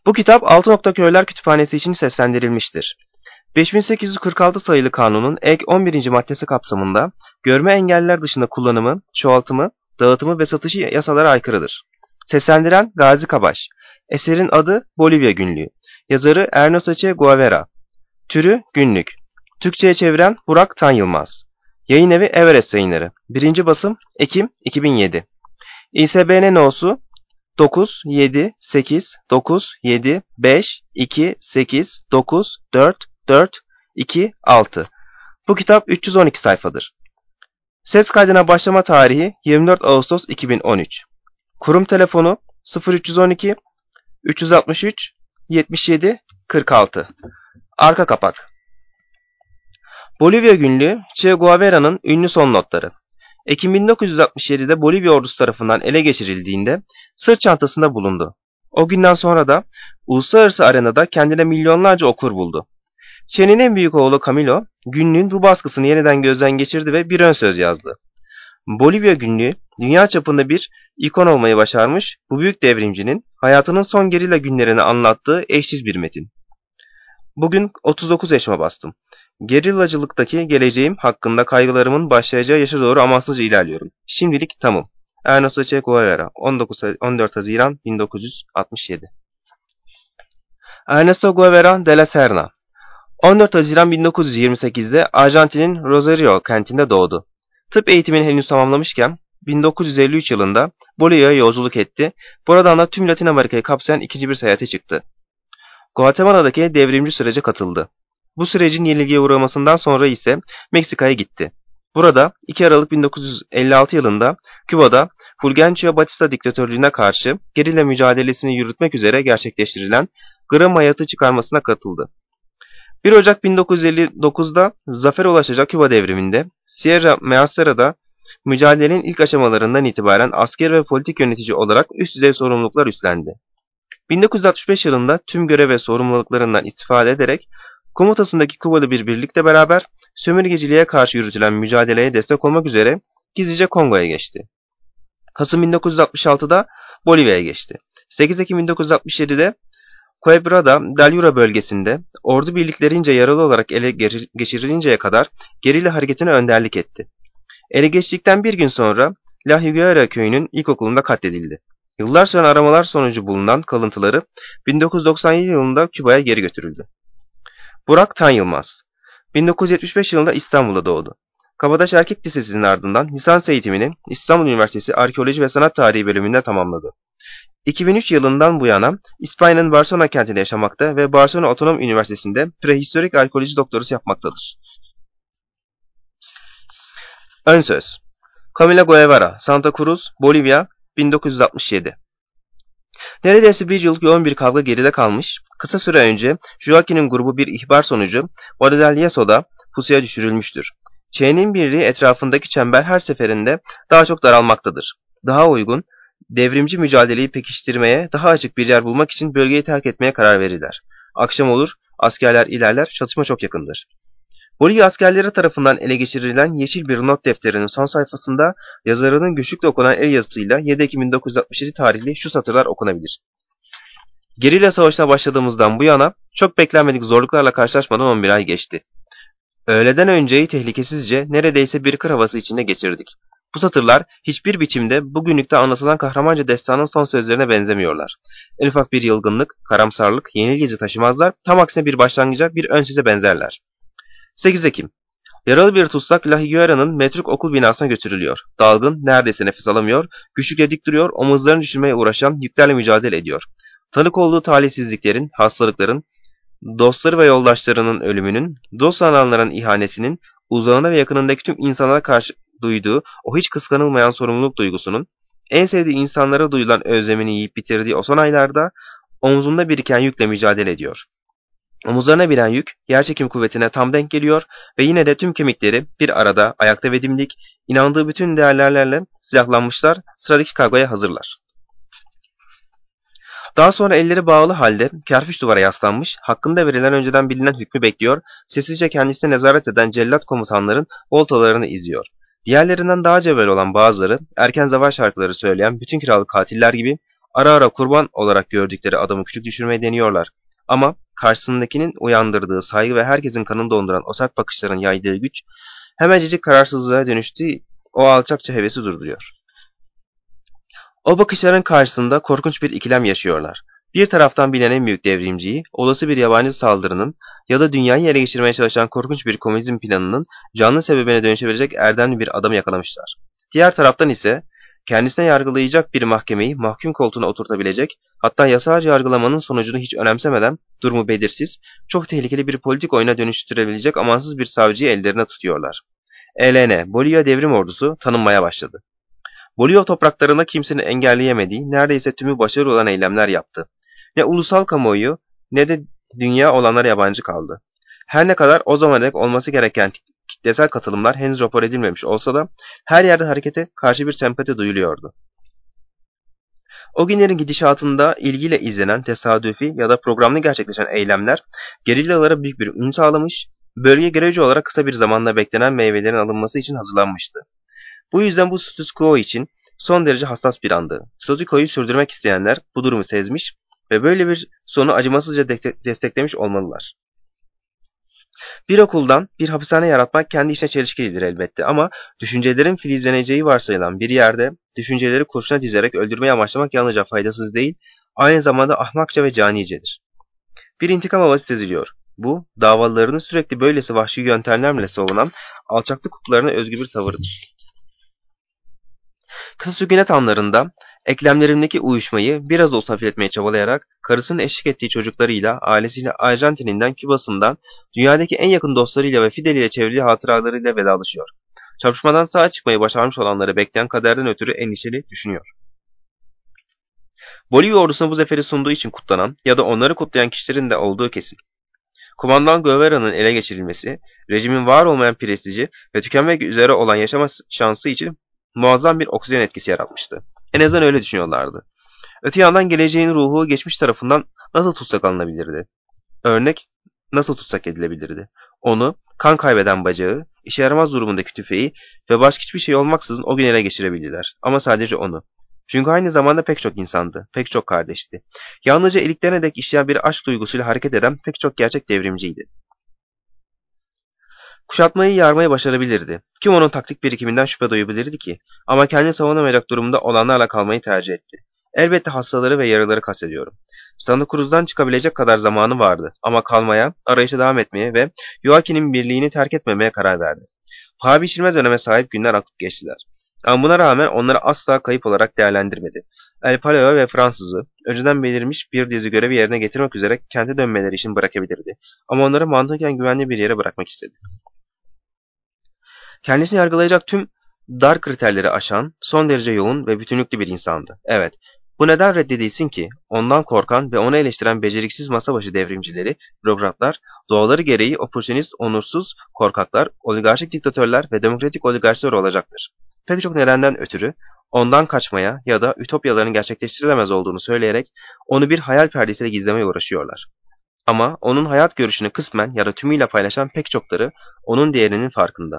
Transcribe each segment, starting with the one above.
Bu kitap Altınok'ta Kütüphanesi için seslendirilmiştir. 5846 sayılı kanunun ek 11. maddesi kapsamında görme engelliler dışında kullanımı, çoğaltımı, dağıtımı ve satışı yasalara aykırıdır. Seslendiren Gazi Kabaş. Eserin adı Bolivya Günlüğü. Yazarı Ernesto Che Guevara. Türü günlük. Türkçe'ye çeviren Burak Tan Yılmaz. Yayın evi Everest Yayınları. 1. basım Ekim 2007. ISBN no'su 978975892844426. Bu kitap 312 sayfadır. Ses kaydına başlama tarihi 24 Ağustos 2013. Kurum telefonu 0312 363 77 46. Arka kapak. Bolivya Günlüğü, Che Guevara'nın ünlü son notları. Ekim 1967'de Bolivya ordusu tarafından ele geçirildiğinde sırt çantasında bulundu. O günden sonra da uluslararası arenada kendine milyonlarca okur buldu. Che'nin en büyük oğlu Camilo, günlüğün bu baskısını yeniden gözden geçirdi ve bir ön söz yazdı. Bolivya Günlüğü, dünya çapında bir ikon olmayı başarmış bu büyük devrimcinin hayatının son gerilla günlerini anlattığı eşsiz bir metin. Bugün 39 yaşıma bastım. Gerillacılıktaki geleceğim hakkında kaygılarımın başlayacağı yaşa doğru amansızca ilerliyorum. Şimdilik tamam. Ernesto Che Guevara, 14 Haziran 1967. Ernesto Guevara de la Serna 14 Haziran 1928'de Arjantin'in Rosario kentinde doğdu. Tıp eğitimini henüz tamamlamışken 1953 yılında Bolivya'ya yolculuk etti. Buradan da tüm Latin Amerika'yı kapsayan ikinci bir seyahate çıktı. Guatemala'daki devrimci sürece katıldı. Bu sürecin yenilgiye uğramasından sonra ise Meksika'ya gitti. Burada 2 Aralık 1956 yılında Küba'da Fulgencio Batista diktatörlüğüne karşı gerilla mücadelesini yürütmek üzere gerçekleştirilen Gram hayatı çıkarmasına katıldı. 1 Ocak 1959'da zafere ulaşacak Küba devriminde Sierra Maestra'da mücadelenin ilk aşamalarından itibaren asker ve politik yönetici olarak üst düzey sorumluluklar üstlendi. 1965 yılında tüm görev ve sorumluluklarından istifade ederek komutasındaki Kubalı bir birlikle beraber sömürgeciliğe karşı yürütülen mücadeleye destek olmak üzere gizlice Kongo'ya geçti. Kasım 1966'da Bolivya'ya geçti. 8 Ekim 1967'de Quebrada del Yura bölgesinde ordu birliklerince yaralı olarak ele geçirilinceye kadar gerilla hareketine önderlik etti. Ele geçtikten bir gün sonra La Higuera köyünün ilkokulunda katledildi. Yıllar sonra aramalar sonucu bulunan kalıntıları 1997 yılında Küba'ya geri götürüldü. Burak Tan Yılmaz 1975 yılında İstanbul'da doğdu. Kabataş Erkek Lisesi'nin ardından lisans eğitimini İstanbul Üniversitesi Arkeoloji ve Sanat Tarihi bölümünde tamamladı. 2003 yılından bu yana İspanya'nın Barcelona kentinde yaşamakta ve Barcelona Otonom Üniversitesi'nde prehistorik arkeoloji doktorası yapmaktadır. Ön söz. Camilo Guevara, Santa Cruz, Bolivya, 1967. Neredeyse bir yıllık yoğun bir kavga geride kalmış, kısa süre önce Joaquin'in grubu bir ihbar sonucu Valladolido'da pusuya düşürülmüştür. Che'nin birliği etrafındaki çember her seferinde daha çok daralmaktadır. Daha uygun, devrimci mücadeleyi pekiştirmeye daha açık bir yer bulmak için bölgeyi terk etmeye karar verirler. Akşam olur, askerler ilerler, çatışma çok yakındır. Bolivya askerleri tarafından ele geçirilen yeşil bir not defterinin son sayfasında yazarının güçlükle okunan el yazısıyla 7 Ekim 1967 tarihli şu satırlar okunabilir. Gerilla savaşına başladığımızdan bu yana çok beklenmedik zorluklarla karşılaşmadan 11 ay geçti. Öğleden önceyi tehlikesizce neredeyse bir kır havası içinde geçirdik. Bu satırlar hiçbir biçimde bugünlükte anlatılan kahramanca destanın son sözlerine benzemiyorlar. En ufak bir yılgınlık, karamsarlık, yenilgici taşımazlar, tam aksine bir başlangıca, bir ön söze benzerler. 8 Ekim. Yaralı bir tutsak La Higuera'nın metruk okul binasına götürülüyor. Dalgın, neredeyse nefes alamıyor, güçlükle dik duruyor, omuzlarını düşürmeye uğraşan yüklerle mücadele ediyor. Tanık olduğu talihsizliklerin, hastalıkların, dostları ve yoldaşlarının ölümünün, dost sananların ihanesinin, uzağına ve yakınındaki tüm insanlara karşı duyduğu o hiç kıskanılmayan sorumluluk duygusunun, en sevdiği insanlara duyulan özlemini yiyip bitirdiği o son aylarda omzunda biriken yükle mücadele ediyor. Omuzlarına binen yük, yerçekim kuvvetine tam denk geliyor ve yine de tüm kemikleri bir arada ayakta ve dimdik, inandığı bütün değerlerle silahlanmışlar, sıradaki kargoya hazırlar. Daha sonra elleri bağlı halde kerpiç duvara yaslanmış, hakkında verilen önceden bilinen hükmü bekliyor, sessizce kendisine nezaret eden cellat komutanların voltalarını izliyor. Diğerlerinden daha cevvel olan bazıları, erken zafer şarkıları söyleyen bütün kiralık katiller gibi Ara ara kurban olarak gördükleri adamı küçük düşürmeye deniyorlar. Ama karşısındakinin uyandırdığı saygı ve herkesin kanını donduran o sert bakışların yaydığı güç hemencecik kararsızlığa dönüştüğü o alçakça hevesi durduruyor. O bakışların karşısında korkunç bir ikilem yaşıyorlar. Bir taraftan bilinen en büyük devrimciyi, olası bir yabancı saldırının ya da dünyayı ele geçirmeye çalışan korkunç bir komünizm planının canlı sebebine dönüşebilecek erdemli bir adamı yakalamışlar. Diğer taraftan ise kendisine yargılayacak bir mahkemeyi mahkum koltuğuna oturtabilecek, hatta yasal yargılamanın sonucunu hiç önemsemeden durumu belirsiz, çok tehlikeli bir politik oyuna dönüştürebilecek amansız bir savcıyı ellerine tutuyorlar. ELN, Bolivya Devrim Ordusu tanınmaya başladı. Bolivya topraklarında kimsenin engelleyemediği, neredeyse tümü başarılı olan eylemler yaptı. Ne ulusal kamuoyu ne de dünya olanlara yabancı kaldı. Her ne kadar o zamana dek olması gereken kitlesel katılımlar henüz rapor edilmemiş olsa da her yerde harekete karşı bir sempati duyuluyordu. O günlerin gidişatında ilgiyle izlenen tesadüfi ya da programlı gerçekleşen eylemler gerillalara büyük bir ün sağlamış, bölge görece olarak kısa bir zamanda beklenen meyvelerin alınması için hazırlanmıştı. Bu yüzden bu status quo için son derece hassas bir andı. Statükoyu sürdürmek isteyenler bu durumu sezmiş ve böyle bir sonu acımasızca desteklemiş olmalılar. Bir okuldan bir hapishane yaratmak kendi içine çelişkilidir elbette ama düşüncelerin filizleneceği varsayılan bir yerde düşünceleri kurşuna dizerek öldürmeyi amaçlamak yalnızca faydasız değil, aynı zamanda ahmakça ve canicedir. Bir intikam havası seziliyor. Bu, davalarını sürekli böylesi vahşi yöntemlerle savunan alçaklık hukuklarına özgü bir tavırdır. Kısa sükunet anlarında eklemlerimdeki uyuşmayı biraz olsun hafifletmeye çabalayarak karısının eşlik ettiği çocuklarıyla, ailesiyle Arjantin'inden, Küba'sından, dünyadaki en yakın dostlarıyla ve Fidel ile çevrili hatıralarıyla vedalaşıyor. Çarpışmadan sağ çıkmayı başarmış olanları bekleyen kaderden ötürü endişeli düşünüyor. Bolivya ordusuna bu zaferi sunduğu için kutlanan ya da onları kutlayan kişilerin de olduğu kesin. Kumandan Guevara'nın ele geçirilmesi, rejimin var olmayan prestiji ve tükenmek üzere olan yaşama şansı için muazzam bir oksijen etkisi yaratmıştı. En azından öyle düşünüyorlardı. Öte yandan geleceğin ruhu geçmiş tarafından nasıl tutsak alınabilirdi? Örnek nasıl tutsak edilebilirdi? Onu, kan kaybeden bacağı, işe yaramaz durumundaki tüfeği ve başka hiçbir şey olmaksızın o gün ele geçirebildiler. Ama sadece onu. Çünkü aynı zamanda pek çok insandı, pek çok kardeşti. Yalnızca iliklerine dek işleyen bir aşk duygusuyla hareket eden pek çok gerçek devrimciydi. Kuşatmayı yarmayı başarabilirdi. Kim onun taktik birikiminden şüphe duyabilirdi ki? Ama kendini savunamayacak durumda olanlarla kalmayı tercih etti. Elbette hastaları ve yaraları kastediyorum. Santa Cruz'dan çıkabilecek kadar zamanı vardı ama kalmaya, arayışa devam etmeye ve Joaquin'in birliğini terk etmemeye karar verdi. Paha biçilmez öneme sahip günler akıp geçtiler. Ama buna rağmen onları asla kayıp olarak değerlendirmedi. El Palo ve Fransız'ı önceden belirmiş bir dizi görevi yerine getirmek üzere kente dönmeleri için bırakabilirdi. Ama onları mantıken güvenli bir yere bırakmak istedi. Kendisini yargılayacak tüm dar kriterleri aşan, son derece yoğun ve bütünlüklü bir insandı. Evet, bu neden reddedilsin ki? Ondan korkan ve onu eleştiren beceriksiz masa başı devrimcileri, bürokratlar, doğaları gereği opportunist, onursuz, korkaklar, oligarşik diktatörler ve demokratik oligarşlar olacaktır. Pek çok nedenden ötürü, ondan kaçmaya ya da ütopyaların gerçekleştirilemez olduğunu söyleyerek onu bir hayal perdesiyle gizlemeye uğraşıyorlar. Ama onun hayat görüşünü kısmen ya da tümüyle paylaşan pek çokları onun değerinin farkında.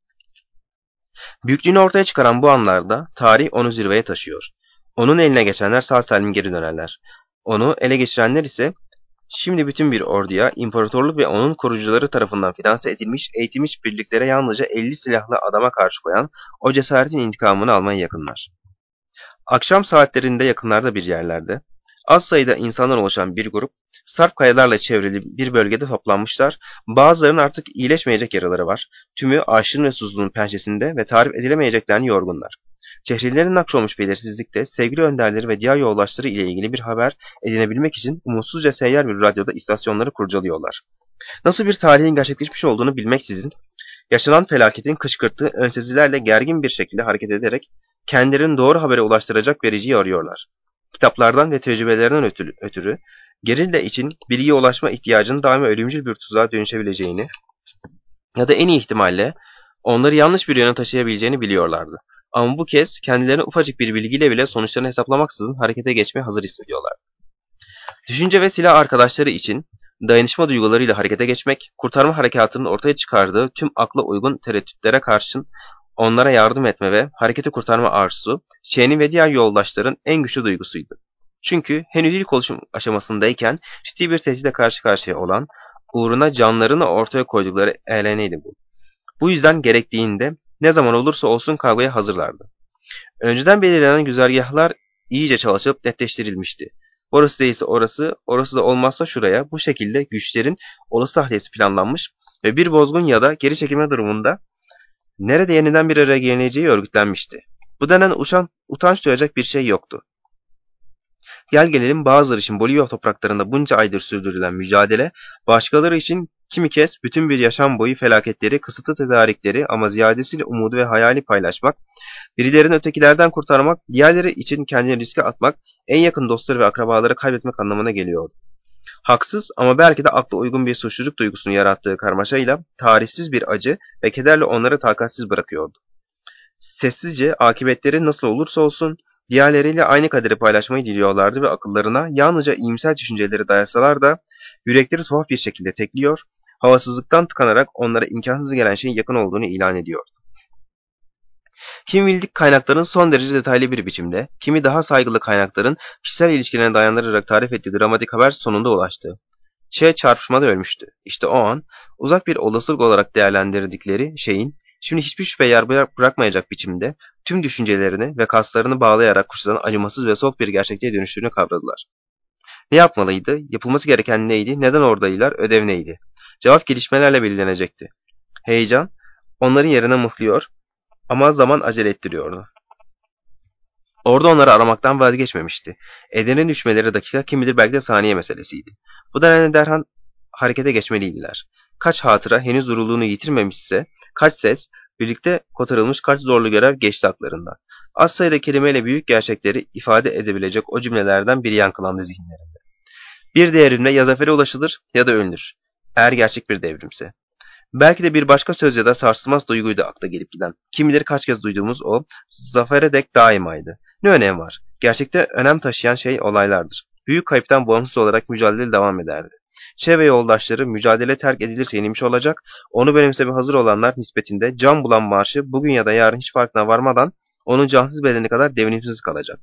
Büyüklüğünü ortaya çıkaran bu anlarda tarih onu zirveye taşıyor. Onun eline geçenler sağ salim geri dönerler. Onu ele geçirenler ise şimdi bütün bir orduya, imparatorluk ve onun kurucuları tarafından finanse edilmiş, eğitilmiş birliklere yalnızca 50 silahlı adama karşı koyan o cesaretin intikamını almaya yakınlar. Akşam saatlerinde yakınlarda bir yerlerde, az sayıda insanlar oluşan bir grup, sarp kayalarla çevrili bir bölgede toplanmışlar, bazılarının artık iyileşmeyecek yaraları var, tümü aşırı ve susuzluğun pençesinde ve tarif edilemeyeceklerini yorgunlar. Çehrelerin nakşolmuş belirsizlikte sevgili önderleri ve diğer yoldaşları ile ilgili bir haber edinebilmek için umutsuzca seyyar bir radyoda istasyonları kurcalıyorlar. Nasıl bir tarihin gerçekleşmiş olduğunu bilmeksizin, yaşanan felaketin kışkırttığı önsezilerle gergin bir şekilde hareket ederek kendilerini doğru habere ulaştıracak vericiyi arıyorlar. Kitaplardan ve tecrübelerinden ötürü gerilla için bilgiye ulaşma ihtiyacının daima ölümcül bir tuzağa dönüşebileceğini ya da en iyi ihtimalle onları yanlış bir yöne taşıyabileceğini biliyorlardı. Ama bu kez kendilerine ufacık bir bilgiyle bile sonuçlarını hesaplamaksızın harekete geçmeye hazır hissediyorlar. Düşünce ve silah arkadaşları için dayanışma duygularıyla harekete geçmek, kurtarma harekatının ortaya çıkardığı tüm akla uygun tereddütlere karşın onlara yardım etme ve hareketi kurtarma arzusu, Şen'in ve diğer yoldaşların en güçlü duygusuydu. Çünkü henüz ilk oluşum aşamasındayken ciddi bir tehditle karşı karşıya olan, uğruna canlarını ortaya koydukları eğleneydi bu. Bu yüzden gerektiğinde ne zaman olursa olsun kavgaya hazırlardı. Önceden belirlenen güzergahlar iyice çalışıp netleştirilmişti. Orası değilse orası, orası da olmazsa şuraya, bu şekilde güçlerin olası tahliyesi planlanmış ve bir bozgun ya da geri çekilme durumunda nerede yeniden bir araya gelineceği örgütlenmişti. Bu denen utanç duyacak bir şey yoktu. Gel gelelim bazıları için Bolivya topraklarında bunca aydır sürdürülen mücadele, başkaları için kimi kez bütün bir yaşam boyu felaketleri, kısıtlı tedarikleri ama ziyadesiyle umudu ve hayali paylaşmak, birilerini ötekilerden kurtarmak, diğerleri için kendini riske atmak, en yakın dostları ve akrabaları kaybetmek anlamına geliyordu. Haksız ama belki de akla uygun bir suçluluk duygusunu yarattığı karmaşayla tarifsiz bir acı ve kederle onları takatsiz bırakıyordu. Sessizce akıbetleri nasıl olursa olsun diğerleriyle aynı kaderi paylaşmayı diliyorlardı ve akıllarına yalnızca iyimser düşünceleri dayasalar da yürekleri tuhaf bir şekilde tekliyor, havasızlıktan tıkanarak onlara imkansız gelen şeyin yakın olduğunu ilan ediyor. Kimi bildik kaynakların son derece detaylı bir biçimde, kimi daha saygılı kaynakların kişisel ilişkilerine dayandırarak tarif ettiği dramatik haber sonunda ulaştı. Çarpışmada ölmüştü. İşte o an, uzak bir olasılık olarak değerlendirdikleri şeyin, şimdi hiçbir şüphe yer bırakmayacak biçimde, tüm düşüncelerini ve kaslarını bağlayarak kuşatan acımasız ve soğuk bir gerçekliğe dönüştüğünü kavradılar. Ne yapmalıydı? Yapılması gereken neydi? Neden oradaydılar? Ödev neydi? Cevap gelişmelerle belirlenecekti. Heyecan, onların yerine mıhlıyor ama zaman acele ettiriyordu. Orada onları aramaktan vazgeçmemişti. Eden'in düşmeleri dakika, kim bilir belki de saniye meselesiydi. Bu nedenle derhal harekete geçmeliydiler. Kaç hatıra henüz duruluğunu yitirmemişse, kaç ses, birlikte kotarılmış kaç zorlu görev geçti aklarından. Az sayıda kelimeyle büyük gerçekleri ifade edebilecek o cümlelerden biri yankılandı zihinlerinde. Bir devrimle ya zafere ulaşılır ya da ölünür. Eğer gerçek bir devrimse. Belki de bir başka söz ya da sarsılmaz duyguydu akla gelip giden. Kim bilir kaç kez duyduğumuz o, zafere dek daima,ydı. Ne önemi var? Gerçekte önem taşıyan şey olaylardır. Büyük kayıptan bağımsız olarak mücadele devam ederdi. Ve yoldaşları mücadele terk edilirse yenilmiş olacak, onu benimseme hazır olanlar nispetinde can bulan marşı bugün ya da yarın hiç farkına varmadan onun cansız bedeni kadar devrimsiz kalacak.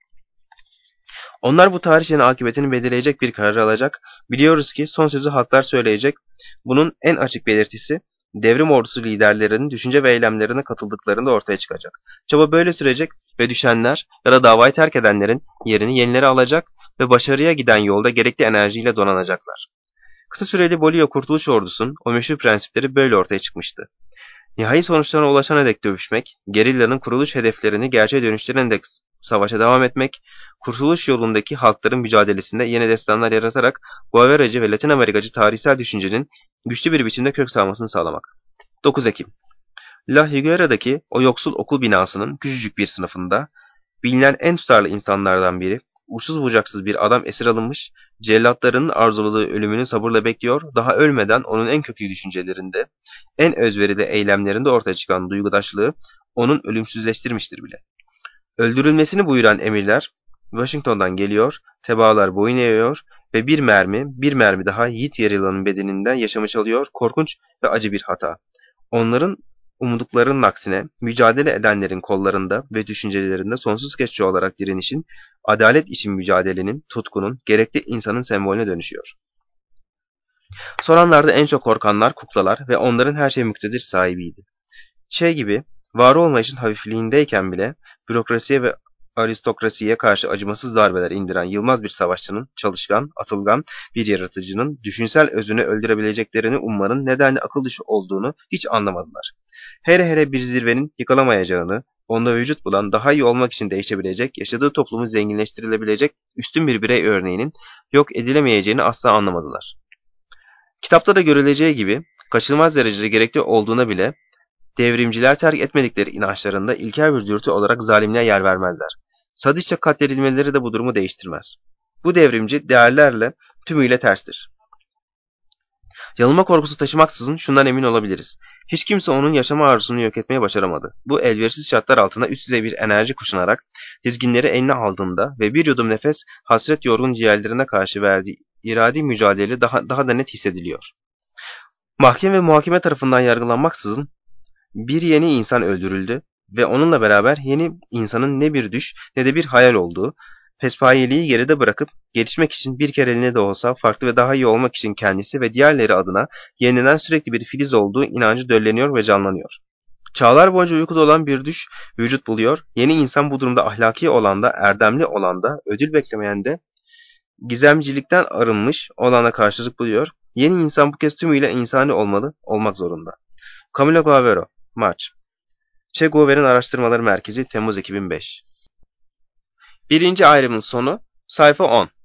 Onlar bu tarihçinin akıbetini belirleyecek bir karar alacak, biliyoruz ki son sözü halklar söyleyecek. Bunun en açık belirtisi, devrim ordusu liderlerinin düşünce ve eylemlerine katıldıklarında ortaya çıkacak. Çaba böyle sürecek ve düşenler ya da davayı terk edenlerin yerini yenileri alacak ve başarıya giden yolda gerekli enerjiyle donanacaklar. Kısa süreli Bolivya Kurtuluş Ordusu'nun o meşhur prensipleri böyle ortaya çıkmıştı. Nihai sonuçlarına ulaşana dek dövüşmek, gerillanın kuruluş hedeflerini gerçeğe dönüştürene dek savaşa devam etmek, kurtuluş yolundaki halkların mücadelesinde yeni destanlar yaratarak Guevara'cı ve Latin Amerikacı tarihsel düşüncenin güçlü bir biçimde kök salmasını sağlamak. 9 Ekim La Higuera'daki o yoksul okul binasının küçücük bir sınıfında bilinen en tutarlı insanlardan biri, uçsuz bucaksız bir adam esir alınmış, cellatlarının arzuladığı ölümünü sabırla bekliyor, daha ölmeden onun en köklü düşüncelerinde, en özverili eylemlerinde ortaya çıkan duygudaşlığı onun ölümsüzleştirmiştir bile. Öldürülmesini buyuran emirler Washington'dan geliyor, tebaalar boyun eğiyor ve bir mermi daha yiğit yarılanın bedeninden yaşamı çalıyor, korkunç ve acı bir hata. Onların umduklarının aksine mücadele edenlerin kollarında ve düşüncelerinde sonsuz geçici olarak direnişin, adalet için mücadelenin, tutkunun, gerekli insanın sembolüne dönüşüyor. Soranlarda en çok korkanlar kuklalar ve onların her şey müktedir sahibiydi. Gibi, var olmayışın hafifliğindeyken bile bürokrasiye ve aristokrasiye karşı acımasız darbeler indiren yılmaz bir savaşçının, çalışkan, atılgan bir yaratıcının düşünsel özünü öldürebileceklerini ummanın nedenli akıl dışı olduğunu hiç anlamadılar. Hele bir zirvenin yıkılamayacağını, onda vücut bulan, daha iyi olmak için değişebilecek, yaşadığı toplumu zenginleştirilebilecek üstün bir birey örneğinin yok edilemeyeceğini asla anlamadılar. Kitapta da görüleceği gibi, kaçınılmaz derecede gerekli olduğuna bile, devrimciler terk etmedikleri inançlarında ilkel bir dürtü olarak zalimliğe yer vermezler. Sadistçe katledilmeleri de bu durumu değiştirmez. Bu devrimci değerlerle tümüyle terstir. Yanılma korkusu taşımaksızın şundan emin olabiliriz. Hiç kimse onun yaşama arzusunu yok etmeye başaramadı. Bu elverişsiz şartlar altında üst düzey bir enerji kuşanarak dizginleri eline aldığında ve bir yudum nefes hasret yorgun ciğerlerine karşı verdiği iradi mücadele daha da net hissediliyor. Mahkeme ve muhakeme tarafından yargılanmaksızın bir yeni insan öldürüldü ve onunla beraber yeni insanın ne bir düş ne de bir hayal olduğu, pespayeliği geride bırakıp gelişmek için bir kereliğine de olsa farklı ve daha iyi olmak için kendisi ve diğerleri adına yenilenen sürekli bir filiz olduğu inancı dölleniyor ve canlanıyor. Çağlar boyunca uykuda olan bir düş vücut buluyor. Yeni insan bu durumda ahlaki olanda, erdemli olanda, ödül beklemeyen de gizemcilikten arınmış olana karşılık buluyor. Yeni insan bu kez tümüyle insani olmalı, olmak zorunda. Camilo Guavero, Març. Che Guevara'nın Araştırmaları Merkezi, Temmuz 2005. Birinci ayrımın sonu, sayfa 10.